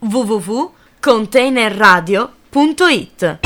www.containerradio.it.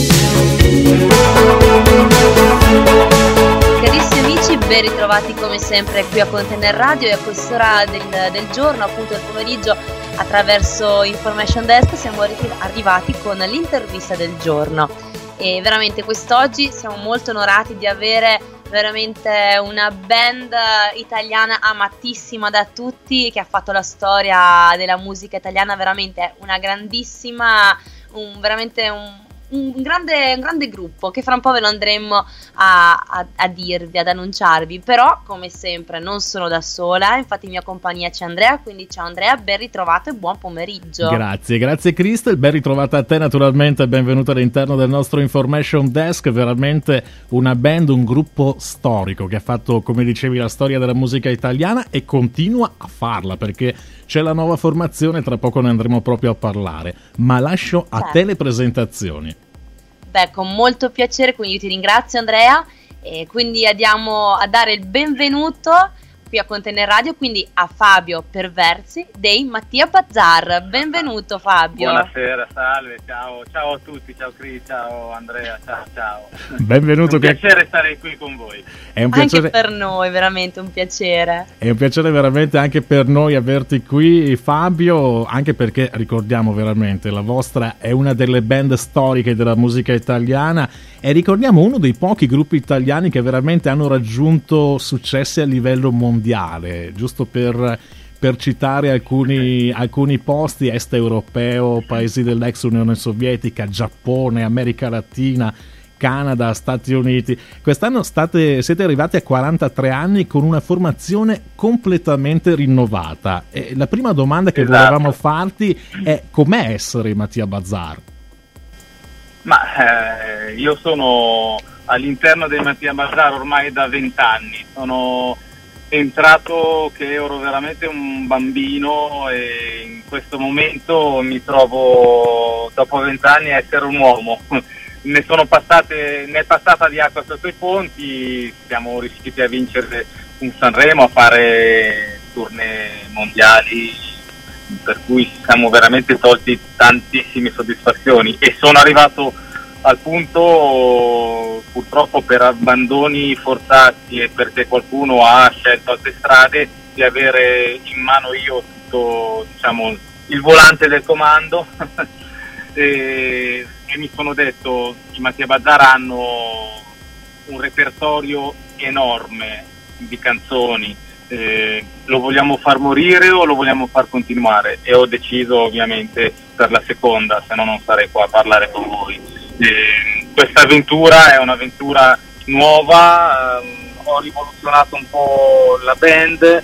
Carissimi amici, ben ritrovati come sempre qui a Container Radio e a quest'ora del giorno, appunto del pomeriggio, attraverso Information Desk siamo arrivati con l'intervista del giorno. E veramente quest'oggi siamo molto onorati di avere veramente una band italiana amatissima da tutti, che ha fatto la storia della musica italiana, veramente una grandissima, veramente un grande gruppo che fra un po' ve lo andremo a dirvi, ad annunciarvi. Però come sempre non sono da sola, infatti in mia compagnia c'è Andrea, quindi ciao Andrea, ben ritrovato e buon pomeriggio. Grazie Cristel, ben ritrovata a te naturalmente, benvenuta all'interno del nostro Information Desk. Veramente una band, un gruppo storico che ha fatto, come dicevi, la storia della musica italiana e continua a farla, perché c'è la nuova formazione, tra poco ne andremo proprio a parlare, ma lascio a te le presentazioni. Beh, con molto piacere, quindi io ti ringrazio Andrea, e quindi andiamo a dare il benvenuto qui a Container Radio, quindi a Fabio Perversi dei Mattia Bazar. Benvenuto Fabio. Buonasera, salve, ciao a tutti, ciao Cris, ciao Andrea, ciao. Benvenuto. È un piacere stare qui con voi. È un piacere anche per noi, veramente un piacere. È un piacere veramente anche per noi averti qui, Fabio, anche perché ricordiamo veramente la vostra è una delle band storiche della musica italiana e ricordiamo uno dei pochi gruppi italiani che veramente hanno raggiunto successi a livello mondiale, giusto per citare alcuni posti: est europeo, paesi dell'ex Unione Sovietica, Giappone, America Latina, Canada, Stati Uniti. Quest'anno siete arrivati a 43 anni con una formazione completamente rinnovata. E la prima domanda che volevamo farti è: com'è essere Mattia Bazar? Ma io sono all'interno dei Mattia Bazar ormai da 20 anni. Sono entrato che ero veramente un bambino e in questo momento mi trovo, dopo 20 anni, a essere un uomo. Ne è passata di acqua sotto i ponti, siamo riusciti a vincere un Sanremo, a fare tournée mondiali, per cui ci siamo veramente tolti tantissime soddisfazioni e sono arrivato al punto, purtroppo per abbandoni forzati e perché qualcuno ha scelto altre strade, di avere in mano io tutto, diciamo, il volante del comando e mi sono detto: i Mattia Bazar hanno un repertorio enorme di canzoni, lo vogliamo far morire o lo vogliamo far continuare? E ho deciso ovviamente per la seconda, se no non sarei qua a parlare con voi. Questa avventura è un'avventura nuova, ho rivoluzionato un po' la band,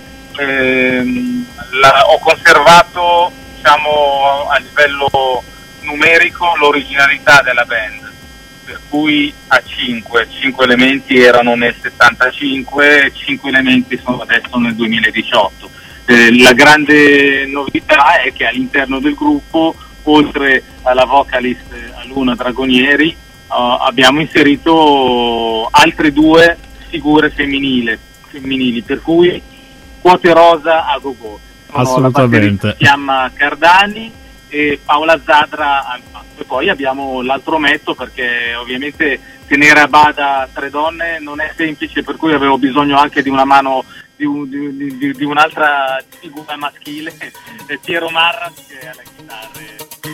ho conservato, diciamo, a livello numerico l'originalità della band, per cui a 5 elementi erano nel 75, 5 elementi sono adesso nel 2018. La grande novità è che all'interno del gruppo, oltre alla vocalist Luna Dragonieri, abbiamo inserito altre 2 figure femminili, per cui quote rosa a go-go. Assolutamente. Si chiama Cardani e Paola Zadra al basso. E poi abbiamo l'altro metto, perché ovviamente tenere a bada 3 donne non è semplice, per cui avevo bisogno anche di una mano di un'altra figura maschile, Piero Marras, che è alla chitarra.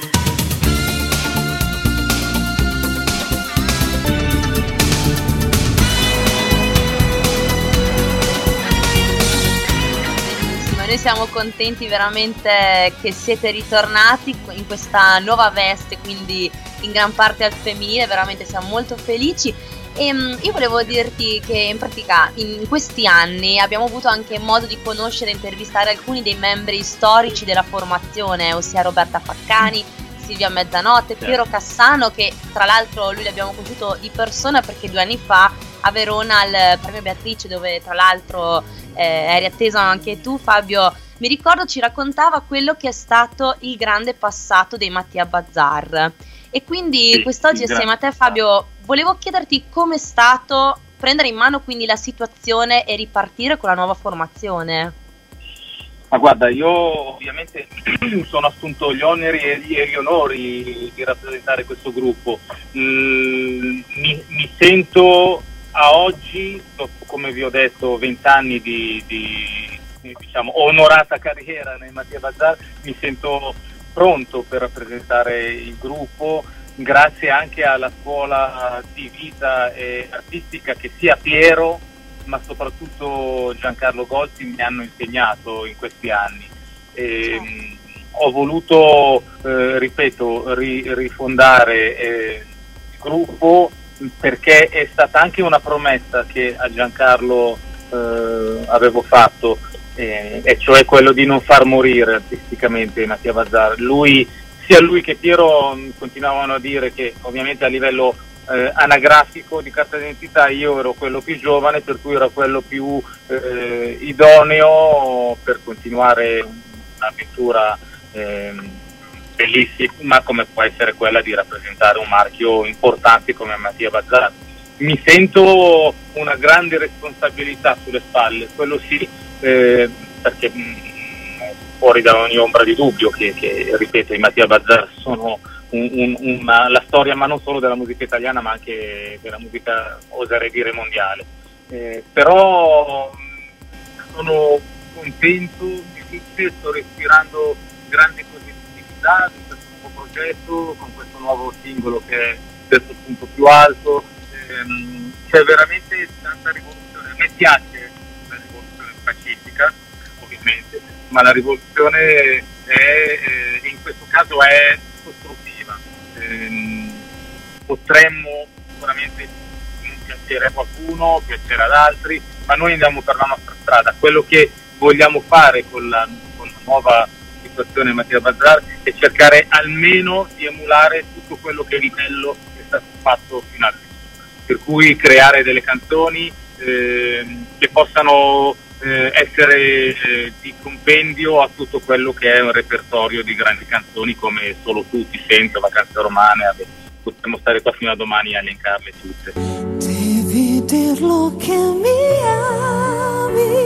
Noi siamo contenti veramente che siete ritornati in questa nuova veste, quindi in gran parte al femminile, veramente siamo molto felici. E io volevo dirti che in pratica in questi anni abbiamo avuto anche modo di conoscere e intervistare alcuni dei membri storici della formazione, ossia Roberta Faccani, Silvia Mezzanotte, Piero Cassano, che tra l'altro lui l'abbiamo conosciuto di persona perché 2 anni fa a Verona al Premio Beatrice, dove tra l'altro eri atteso anche tu, Fabio. Mi ricordo ci raccontava quello che è stato il grande passato dei Mattia Bazar, e quindi quest'oggi assieme a te, Fabio, volevo chiederti com'è stato prendere in mano quindi la situazione e ripartire con la nuova formazione. Ma guarda, io ovviamente sono assunto gli oneri e gli onori di rappresentare questo gruppo. Mi sento a oggi, dopo, come vi ho detto, 20 anni di diciamo, onorata carriera nei Mattia Bazar, mi sento pronto per rappresentare il gruppo, grazie anche alla scuola di vita e artistica che sia Piero, ma soprattutto Giancarlo Golzi mi hanno insegnato in questi anni. Ho voluto, ripeto, rifondare il gruppo perché è stata anche una promessa che a Giancarlo avevo fatto, e cioè quello di non far morire artisticamente Mattia Bazar. Sia lui che Piero continuavano a dire che ovviamente a livello anagrafico di carta d'identità io ero quello più giovane, per cui ero quello più idoneo per continuare un'avventura bellissima come può essere quella di rappresentare un marchio importante come Mattia Bazar. Mi sento una grande responsabilità sulle spalle, quello sì, perché fuori da ogni ombra di dubbio che ripeto, i Mattia Bazar sono la storia, ma non solo della musica italiana, ma anche della musica, oserei dire, mondiale. Però sono contento, sto respirando grande positività di questo nuovo progetto, con questo nuovo singolo che è Terzo Punto Più Alto. C'è veramente tanta rivoluzione. A me piace la rivoluzione pacifica, ovviamente, ma la rivoluzione in questo caso è costruttiva. Potremmo sicuramente piacere a qualcuno, piacere ad altri, ma noi andiamo per la nostra strada. Quello che vogliamo fare con la nuova situazione Mattia Bazar è cercare almeno di emulare tutto quello che è livello è stato fatto fino adesso, per cui creare delle canzoni che possano essere di compendio a tutto quello che è un repertorio di grandi canzoni come Solo tu, Ti sento, Vacanze romane. Potremmo stare qua fino a domani a elencarle tutte. Devi dirlo che mi ami.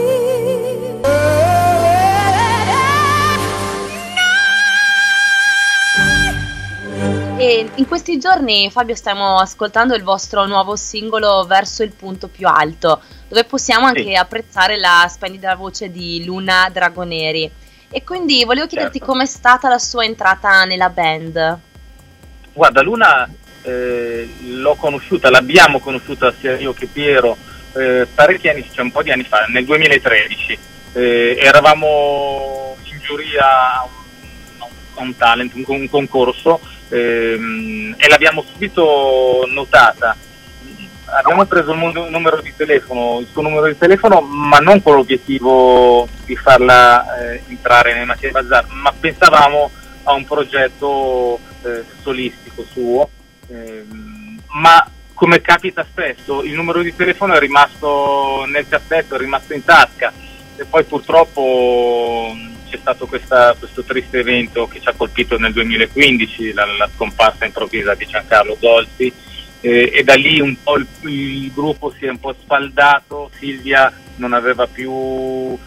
E in questi giorni, Fabio, stiamo ascoltando il vostro nuovo singolo Verso il punto più alto, dove possiamo anche apprezzare la splendida voce di Luna Dragoneri. E quindi volevo chiederti com'è stata la sua entrata nella band. Guarda, Luna l'abbiamo conosciuta sia io che Piero parecchi anni, cioè un po' di anni fa, nel 2013. Eravamo in giuria a un talent, un concorso, e l'abbiamo subito notata. Abbiamo preso il numero di telefono, il suo numero di telefono, ma non con l'obiettivo di farla entrare nei Mattia Bazar, ma pensavamo a un progetto solistico suo, ma come capita spesso il numero di telefono è rimasto nel cassetto, è rimasto in tasca, e poi purtroppo c'è stato questo triste evento che ci ha colpito nel 2015, la scomparsa improvvisa di Giancarlo Golzi, e da lì un po' il gruppo si è un po' sfaldato. Silvia non aveva più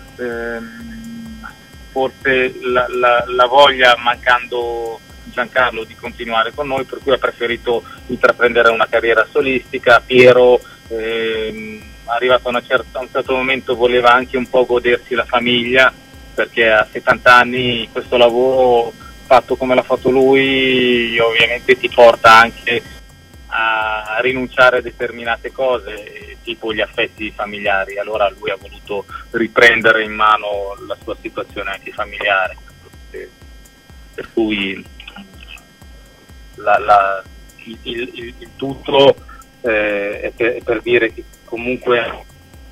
forse la voglia, mancando Giancarlo, di continuare con noi, per cui ha preferito intraprendere una carriera solistica. Piero arrivato a un certo momento voleva anche un po' godersi la famiglia, perché a 70 anni questo lavoro fatto come l'ha fatto lui ovviamente ti porta anche a rinunciare a determinate cose, tipo gli affetti familiari. Allora lui ha voluto riprendere in mano la sua situazione anche familiare, per cui il tutto è per dire che comunque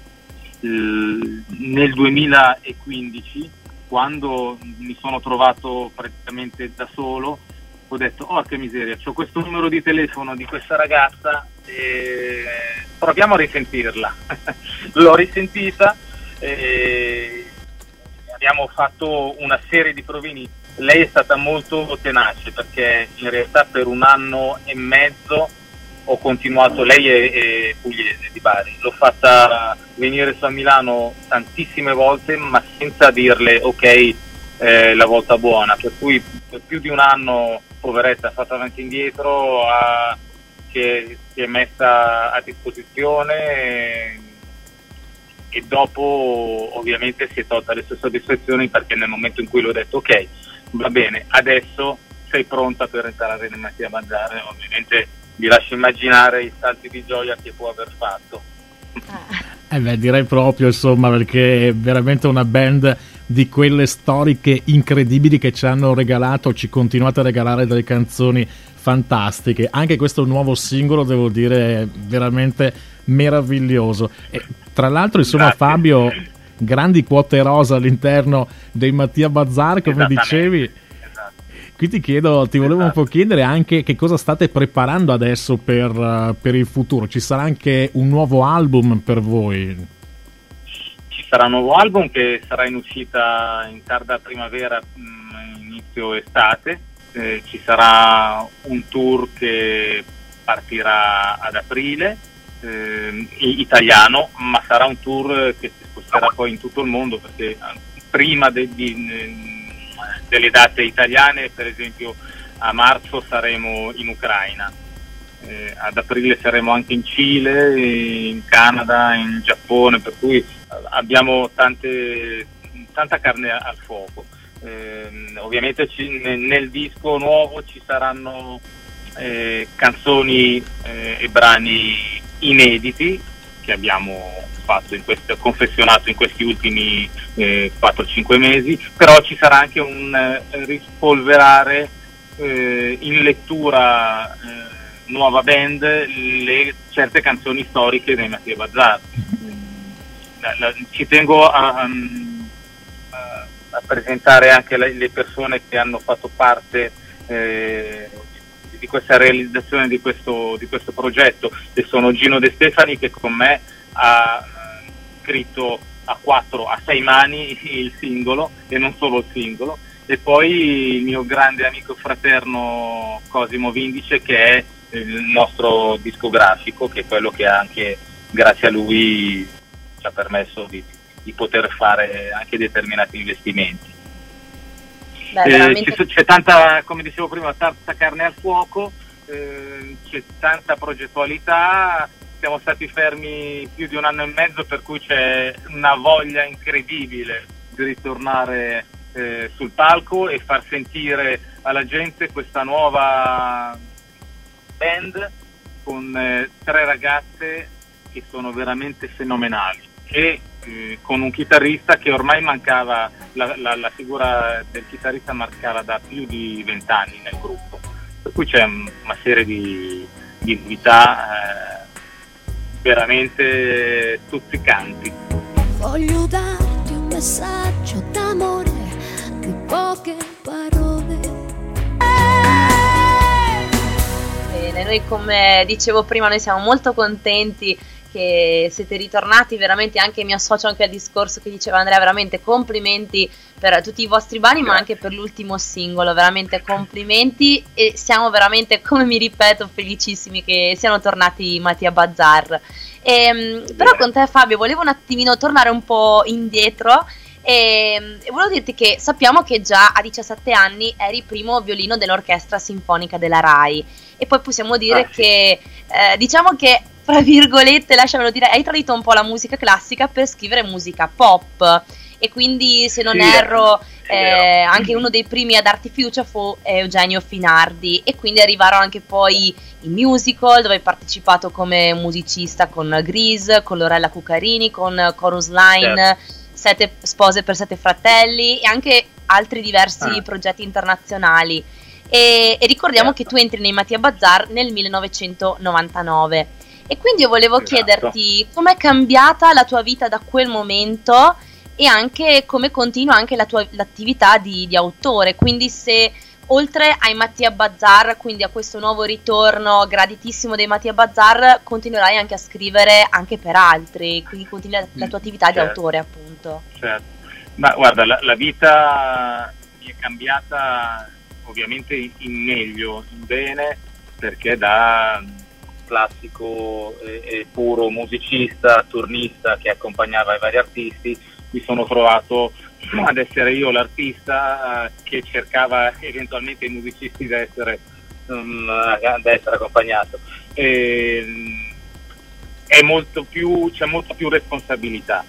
nel 2015, quando mi sono trovato praticamente da solo, ho detto: porca miseria, c'ho questo numero di telefono di questa ragazza, proviamo a risentirla. L'ho risentita, abbiamo fatto una serie di provini. Lei è stata molto tenace, perché in realtà per 1 anno e mezzo ho continuato, lei è pugliese di Bari, l'ho fatta venire su a Milano tantissime volte, ma senza dirle ok, la volta buona, per cui per più di un anno, poveretta, ha fatto avanti e indietro, si è messa a disposizione e dopo ovviamente si è tolta le sue soddisfazioni, perché nel momento in cui le ho detto ok, va bene, adesso sei pronta per entrare nel Mattia Bazzar, ovviamente vi lascio immaginare i salti di gioia che può aver fatto. Direi proprio, insomma, perché è veramente una band di quelle storiche incredibili che ci hanno regalato, ci continuate a regalare delle canzoni fantastiche. Anche questo nuovo singolo, devo dire, è veramente meraviglioso. E tra l'altro, insomma, grazie. Fabio, grandi quote rosa all'interno dei Mattia Bazzar, come dicevi. Qui ti volevo un po' chiedere anche che cosa state preparando adesso per il futuro. Ci sarà anche un nuovo album per voi? Ci sarà un nuovo album che sarà in uscita in tarda primavera, inizio estate. Ci sarà un tour che partirà ad aprile, italiano, ma sarà un tour che si sposterà poi in tutto il mondo, perché prima delle date italiane, per esempio a marzo saremo in Ucraina, ad aprile saremo anche in Cile, in Canada, in Giappone, per cui abbiamo tanta carne al fuoco. Ovviamente nel disco nuovo ci saranno canzoni e brani inediti che abbiamo confezionato in questi ultimi 4-5 mesi, però ci sarà anche un rispolverare in lettura nuova band certe canzoni storiche dei Mattia Bazzar. Ci tengo a presentare anche le persone che hanno fatto parte di questa realizzazione di questo progetto, che sono Gino De Stefani, che con me ha scritto a 6 mani il singolo, e non solo il singolo, e poi il mio grande amico fraterno Cosimo Vindice, che è il nostro discografico, che è quello che anche grazie a lui ci ha permesso di poter fare anche determinati investimenti. C'è tanta, come dicevo prima, tanta carne al fuoco, c'è tanta progettualità. Siamo stati fermi più di un anno e mezzo, per cui c'è una voglia incredibile di ritornare sul palco e far sentire alla gente questa nuova band con 3 ragazze che sono veramente fenomenali, e con un chitarrista che ormai mancava, la figura del chitarrista mancava da più di 20 anni nel gruppo, per cui c'è una serie di novità veramente stuzzicanti. Voglio darti un messaggio d'amore di poche parole. Bene, noi, come dicevo prima, noi siamo molto contenti che siete ritornati, veramente. Anche mi associo anche al discorso che diceva Andrea, veramente complimenti per tutti i vostri brani, ma anche per l'ultimo singolo, veramente complimenti, e siamo veramente, come mi ripeto, felicissimi che siano tornati i Mattia Bazzar. Però con te, Fabio, volevo un attimino tornare un po' indietro e volevo dirti che sappiamo che già a 17 anni eri primo violino dell'orchestra sinfonica della RAI, e poi possiamo dire che diciamo che, tra virgolette, lasciamelo dire, hai tradito un po' la musica classica per scrivere musica pop, e quindi, se non erro, anche uno dei primi a darti fiducia fu Eugenio Finardi, e quindi arrivarono anche poi i musical, dove hai partecipato come musicista con Grease, con Lorella Cuccarini, con Chorus Line, 7 spose per 7 fratelli, e anche altri diversi progetti internazionali. E ricordiamo che tu entri nei Mattia Bazzar nel 1999, e quindi io volevo chiederti com'è cambiata la tua vita da quel momento, e anche come continua anche l'attività di autore, quindi se oltre ai Mattia Bazzar, quindi a questo nuovo ritorno graditissimo dei Mattia Bazzar, continuerai anche a scrivere anche per altri, quindi continua la tua attività di autore, appunto. Certo, ma guarda, la vita mi è cambiata ovviamente in meglio, in bene, perché da classico e puro musicista, turnista che accompagnava i vari artisti. Mi sono trovato ad essere io l'artista che cercava eventualmente i musicisti da essere accompagnato. C'è molta più responsabilità,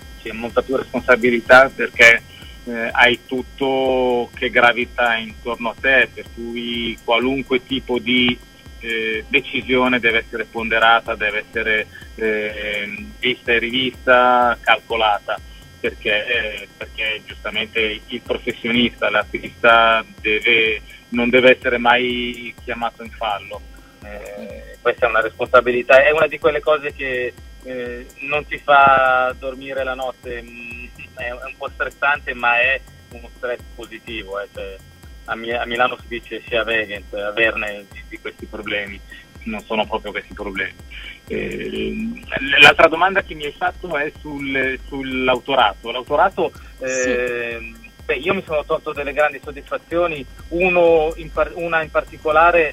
perché hai tutto che gravita intorno a te, per cui qualunque tipo di decisione deve essere ponderata, deve essere vista e rivista, calcolata, perché giustamente il professionista, l'artista non deve essere mai chiamato in fallo. Questa è una responsabilità, è una di quelle cose che non ti fa dormire la notte, è un po' stressante, ma è uno stress positivo. Cioè, a Milano si dice sia vegent, averne di questi problemi, non sono proprio questi problemi. L'altra domanda che mi hai fatto è sull'autorato. L'autorato, io mi sono tolto delle grandi soddisfazioni, una in particolare,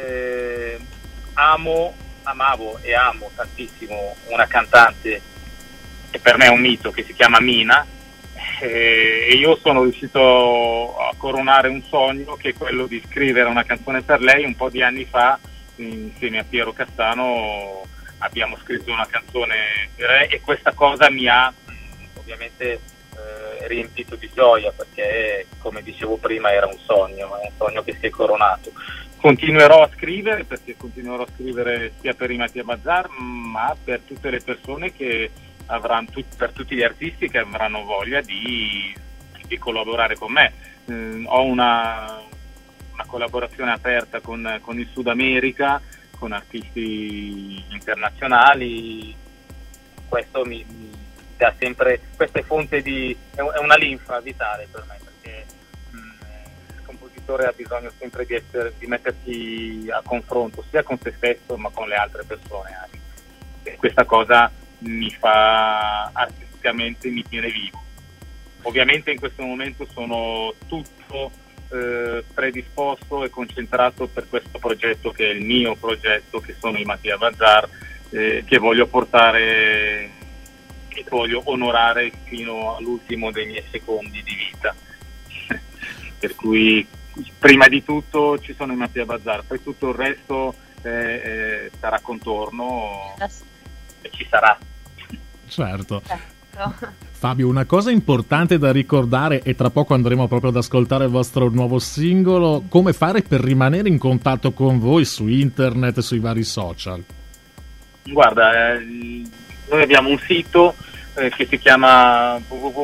amavo e amo tantissimo una cantante che per me è un mito, che si chiama Mina, e io sono riuscito a coronare un sogno, che è quello di scrivere una canzone per lei. Un po' di anni fa, insieme a Piero Castano, abbiamo scritto una canzone per lei, e questa cosa mi ha ovviamente riempito di gioia, perché, come dicevo prima, era un sogno che si è coronato. Continuerò a scrivere, perché continuerò a scrivere sia per i Mattia Bazar, ma per tutte le persone che per tutti gli artisti che avranno voglia di collaborare con me. Ho una collaborazione aperta con il Sud America, con artisti internazionali. Questo mi dà sempre, questa è fonte è una linfa vitale per me, perché il compositore ha bisogno sempre di mettersi a confronto sia con se stesso ma con le altre persone anche. E questa cosa artisticamente mi tiene vivo. Ovviamente in questo momento sono tutto predisposto e concentrato per questo progetto, che è il mio progetto, che sono i Mattia Bazar, che voglio portare e voglio onorare fino all'ultimo dei miei secondi di vita. Per cui prima di tutto ci sono i Mattia Bazar, poi tutto il resto sarà contorno e ci sarà. Certo. Fabio, una cosa importante da ricordare, e tra poco andremo proprio ad ascoltare il vostro nuovo singolo: come fare per rimanere in contatto con voi su internet e sui vari social? Guarda, noi abbiamo un sito che si chiama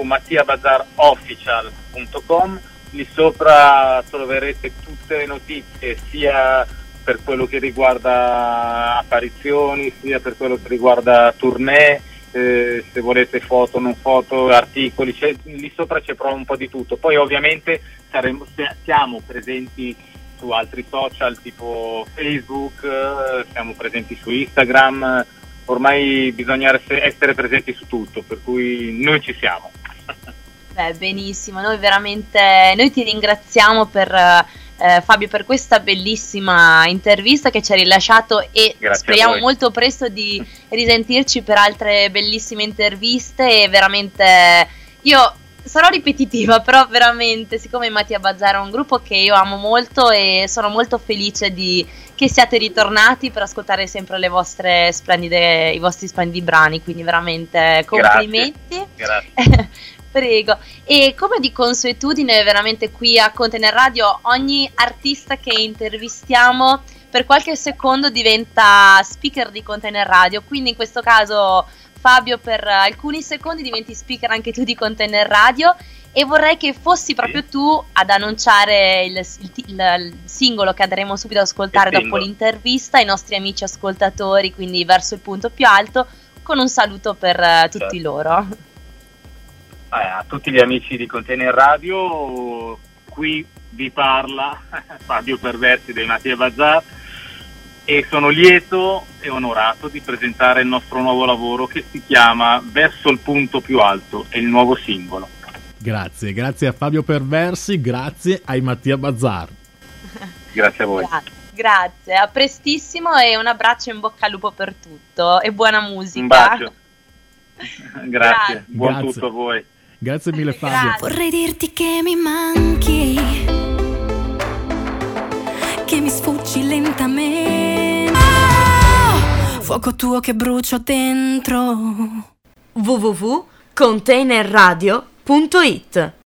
www.mattiabazarofficial.com. Lì sopra troverete tutte le notizie, sia per quello che riguarda apparizioni, sia per quello che riguarda tournée, se volete foto, non foto, articoli, lì sopra c'è proprio un po' di tutto. Poi ovviamente siamo presenti su altri social tipo Facebook, siamo presenti su Instagram, ormai bisogna essere presenti su tutto, per cui noi ci siamo. Benissimo, noi ti ringraziamo Fabio, per questa bellissima intervista che ci ha rilasciato, e grazie, speriamo molto presto di risentirci per altre bellissime interviste. E veramente, io sarò ripetitiva, però veramente, siccome Mattia Bazar è un gruppo che io amo molto, e sono molto felice che siate ritornati per ascoltare sempre i vostri splendidi brani, quindi veramente complimenti. Grazie. Prego. E come di consuetudine, veramente qui a Container Radio, ogni artista che intervistiamo per qualche secondo diventa speaker di Container Radio, quindi in questo caso Fabio, per alcuni secondi diventi speaker anche tu di Container Radio, e vorrei che fossi proprio tu ad annunciare il singolo che andremo subito ad ascoltare dopo l'intervista ai nostri amici ascoltatori, quindi verso il punto più alto, con un saluto per tutti loro. A tutti gli amici di Container Radio, qui vi parla Fabio Perversi dei Mattia Bazar, e sono lieto e onorato di presentare il nostro nuovo lavoro, che si chiama Verso il punto più alto, è il nuovo singolo. Grazie a Fabio Perversi, grazie ai Mattia Bazar. Grazie a voi. Grazie, a prestissimo e un abbraccio, in bocca al lupo per tutto e buona musica. Un bacio. Grazie, buon Grazie. tutto a voi. Grazie mille Fabio. Grazie. Vorrei dirti che mi manchi, che mi sfuggi lentamente. Oh, fuoco tuo che brucio dentro. www.containerradio.it